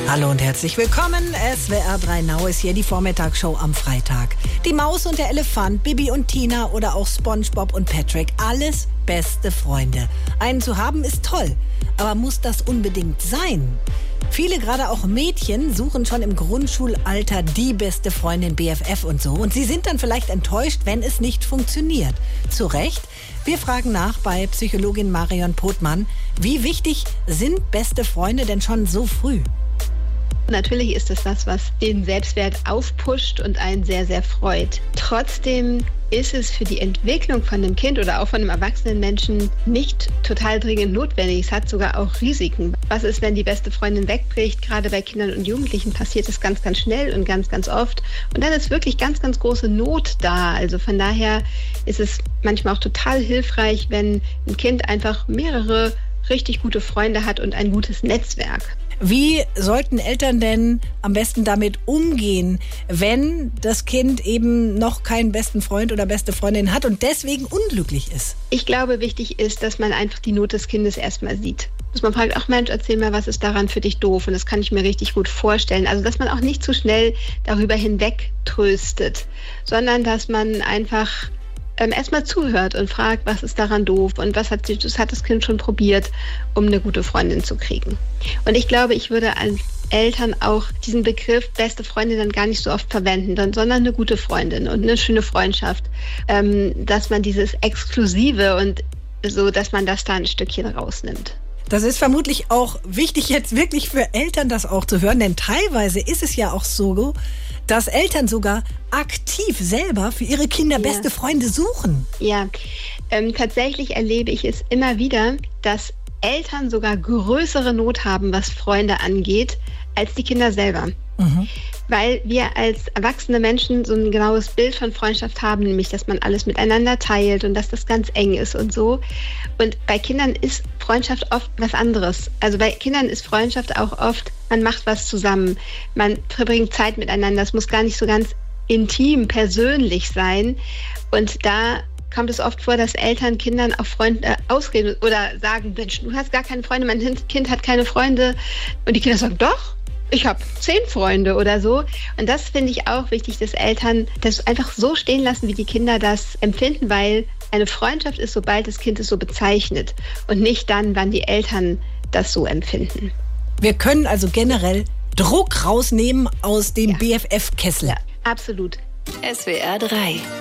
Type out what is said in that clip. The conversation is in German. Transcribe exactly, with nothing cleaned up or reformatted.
Hallo und herzlich willkommen. S W R drei Now ist hier die Vormittagsshow am Freitag. Die Maus und der Elefant, Bibi und Tina oder auch SpongeBob und Patrick, alles beste Freunde. Einen zu haben ist toll, aber muss das unbedingt sein? Viele, gerade auch Mädchen, suchen schon im Grundschulalter die beste Freundin, B F F und so. Und sie sind dann vielleicht enttäuscht, wenn es nicht funktioniert. Zu Recht. Wir fragen nach bei Psychologin Marion Pothmann, wie wichtig sind beste Freunde denn schon so früh? Natürlich ist es das, was den Selbstwert aufpusht und einen sehr, sehr freut. Trotzdem ist es für die Entwicklung von einem Kind oder auch von einem erwachsenen Menschen nicht total dringend notwendig. Es hat sogar auch Risiken. Was ist, wenn die beste Freundin wegbricht? Gerade bei Kindern und Jugendlichen passiert es ganz, ganz schnell und ganz, ganz oft. Und dann ist wirklich ganz, ganz große Not da. Also von daher ist es manchmal auch total hilfreich, wenn ein Kind einfach mehrere richtig gute Freunde hat und ein gutes Netzwerk. Wie sollten Eltern denn am besten damit umgehen, wenn das Kind eben noch keinen besten Freund oder beste Freundin hat und deswegen unglücklich ist? Ich glaube, wichtig ist, dass man einfach die Not des Kindes erstmal sieht. Dass man fragt, ach Mensch, erzähl mal, was ist daran für dich doof? Und das kann ich mir richtig gut vorstellen. Also, dass man auch nicht zu schnell darüber hinweg tröstet, sondern dass man einfach ähm, erstmal zuhört und fragt, was ist daran doof und was hat, das hat das Kind schon probiert, um eine gute Freundin zu kriegen. Und ich glaube, ich würde als Eltern auch diesen Begriff beste Freundin dann gar nicht so oft verwenden, sondern eine gute Freundin und eine schöne Freundschaft, ähm, dass man dieses Exklusive und so, dass man das da ein Stückchen rausnimmt. Das ist vermutlich auch wichtig jetzt wirklich für Eltern, das auch zu hören, denn teilweise ist es ja auch so, dass Eltern sogar aktiv selber für ihre Kinder ja. beste Freunde suchen. Ja, ähm, tatsächlich erlebe ich es immer wieder, dass Eltern sogar größere Not haben, was Freunde angeht, als die Kinder selber. Mhm. Weil wir als erwachsene Menschen so ein genaues Bild von Freundschaft haben, nämlich, dass man alles miteinander teilt und dass das ganz eng ist und so. Und bei Kindern ist Freundschaft oft was anderes. Also bei Kindern ist Freundschaft auch oft, man macht was zusammen, man verbringt Zeit miteinander. Es muss gar nicht so ganz intim, persönlich sein. Und da kommt es oft vor, dass Eltern Kindern auf Freunde äh, ausreden oder sagen, Mensch, du hast gar keine Freunde, mein Kind hat keine Freunde. Und die Kinder sagen, doch, ich habe zehn Freunde oder so. Und das finde ich auch wichtig, dass Eltern das einfach so stehen lassen, wie die Kinder das empfinden, weil eine Freundschaft ist, sobald das Kind es so bezeichnet und nicht dann, wann die Eltern das so empfinden. Wir können also generell Druck rausnehmen aus dem ja. B F F-Kessel. Ja, absolut. S W R drei